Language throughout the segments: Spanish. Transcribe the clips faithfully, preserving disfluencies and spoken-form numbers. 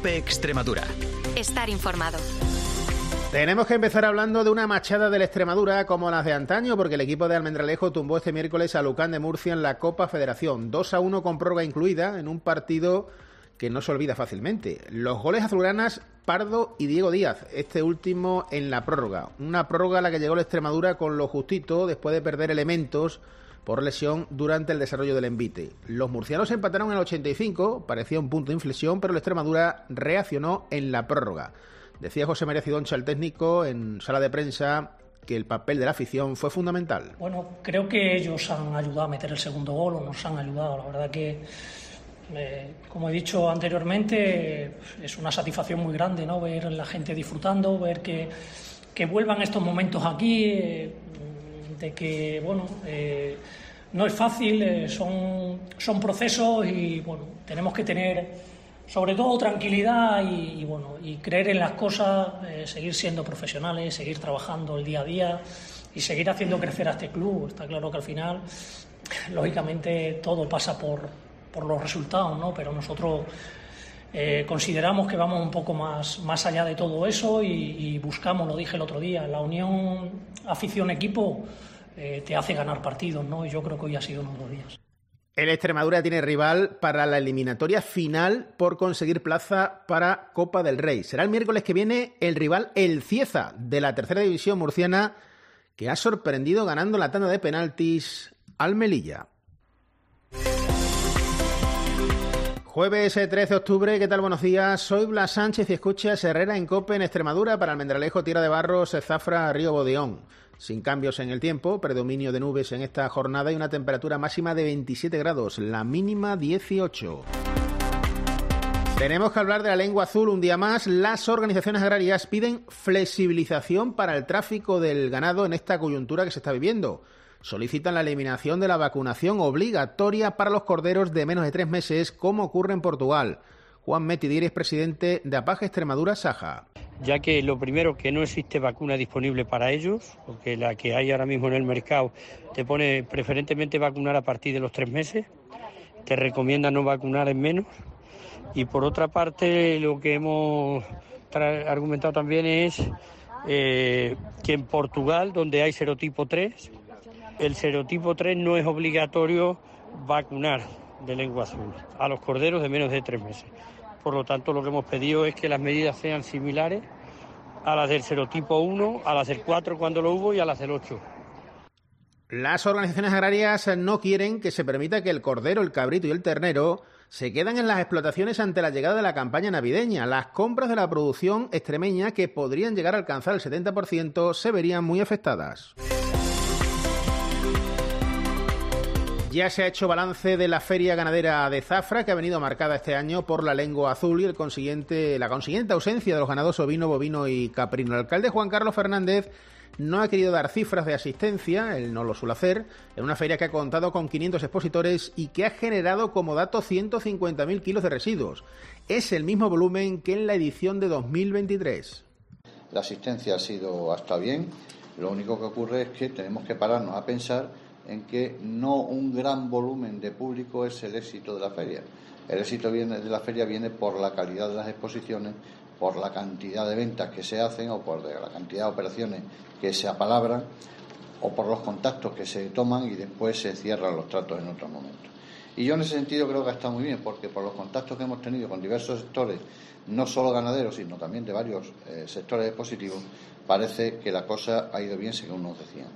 COPE Extremadura. Estar informado. Tenemos que empezar hablando de una machada de la Extremadura como las de antaño, porque el equipo de Almendralejo tumbó este miércoles a Lucán de Murcia en la Copa Federación, dos a uno con prórroga incluida, en un partido que no se olvida fácilmente. Los goles azulgranas, Pardo y Diego Díaz, este último en la prórroga. Una prórroga a la que llegó la Extremadura con lo justito después de perder elementos por lesión durante el desarrollo del envite. Los murcianos empataron en el ochenta y cinco, parecía un punto de inflexión, pero la Extremadura reaccionó en la prórroga. Decía José María Cidoncha, el técnico, en sala de prensa, que el papel de la afición fue fundamental. Bueno, creo que ellos han ayudado a meter el segundo gol, o nos han ayudado. La verdad que, eh, como he dicho anteriormente, es una satisfacción muy grande, ¿no? Ver a la gente disfrutando, ver que, que vuelvan estos momentos aquí, eh, de que, bueno, eh, no es fácil, eh, son, son procesos y, bueno, tenemos que tener sobre todo tranquilidad y, y bueno, y creer en las cosas, eh, seguir siendo profesionales, seguir trabajando el día a día y seguir haciendo crecer a este club. Está claro que al final, lógicamente, todo pasa por, por los resultados, ¿no? Pero nosotros eh, consideramos que vamos un poco más, más allá de todo eso y, y buscamos, lo dije el otro día, la unión afición-equipo eh, te hace ganar partidos, ¿no? Y yo creo que hoy ha sido uno de los días. El Extremadura tiene rival para la eliminatoria final por conseguir plaza para Copa del Rey. Será el miércoles que viene el rival el Cieza de la tercera división murciana, que ha sorprendido ganando la tanda de penaltis al Melilla. Jueves trece de octubre, ¿qué tal? Buenos días. Soy Blas Sánchez y escuchas Herrera en COPE en Extremadura para Almendralejo, Tierra de Barros, Zafra, Río Bodeón. Sin cambios en el tiempo, predominio de nubes en esta jornada y una temperatura máxima de veintisiete grados, la mínima dieciocho. Tenemos que hablar de la lengua azul un día más. Las organizaciones agrarias piden flexibilización para el tráfico del ganado en esta coyuntura que se está viviendo. Solicitan la eliminación de la vacunación obligatoria para los corderos de menos de tres meses, como ocurre en Portugal. Juan Metidier es presidente de APAGE Extremadura Saja. Ya que lo primero, que no existe vacuna disponible para ellos, porque la que hay ahora mismo en el mercado te pone preferentemente vacunar a partir de los tres meses, te recomienda no vacunar en menos, y por otra parte lo que hemos tra- argumentado también es eh, que en Portugal, donde hay serotipo tres, el serotipo tres no es obligatorio vacunar de lengua azul a los corderos de menos de tres meses. Por lo tanto, lo que hemos pedido es que las medidas sean similares a las del serotipo uno, a las del cuatro cuando lo hubo y a las del ocho. Las organizaciones agrarias no quieren que se permita que el cordero, el cabrito y el ternero se queden en las explotaciones ante la llegada de la campaña navideña. Las compras de la producción extremeña, que podrían llegar a alcanzar el setenta por ciento, se verían muy afectadas. Ya se ha hecho balance de la Feria Ganadera de Zafra, que ha venido marcada este año por la lengua azul y el consiguiente, la consiguiente ausencia de los ganados ovino, bovino y caprino. El alcalde Juan Carlos Fernández no ha querido dar cifras de asistencia, él no lo suele hacer, en una feria que ha contado con quinientos expositores y que ha generado como dato ciento cincuenta mil kilos de residuos. Es el mismo volumen que en la edición de dos mil veintitrés. La asistencia ha sido hasta bien, lo único que ocurre es que tenemos que pararnos a pensar en que no un gran volumen de público es el éxito de la feria. El éxito viene de la feria viene por la calidad de las exposiciones, por la cantidad de ventas que se hacen o por la cantidad de operaciones que se apalabran o por los contactos que se toman y después se cierran los tratos en otros momentos. Y yo en ese sentido creo que ha estado muy bien, porque por los contactos que hemos tenido con diversos sectores, no solo ganaderos, sino también de varios eh, sectores expositivos, parece que la cosa ha ido bien según nos decían.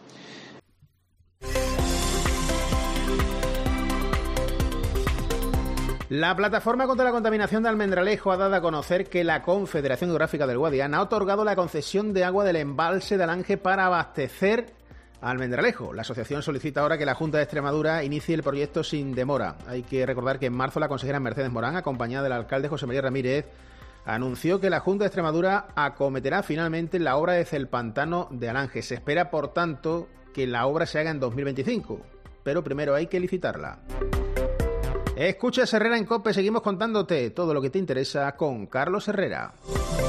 La Plataforma contra la Contaminación de Almendralejo ha dado a conocer que la Confederación Hidrográfica del Guadiana ha otorgado la concesión de agua del embalse de Alange para abastecer a Almendralejo. La asociación solicita ahora que la Junta de Extremadura inicie el proyecto sin demora. Hay que recordar que en marzo la consejera Mercedes Morán, acompañada del alcalde José María Ramírez, anunció que la Junta de Extremadura acometerá finalmente la obra desde el pantano de Alange. Se espera, por tanto, que la obra se haga en dos mil veinticinco, pero primero hay que licitarla. Escuchas Herrera en COPE, seguimos contándote todo lo que te interesa con Carlos Herrera.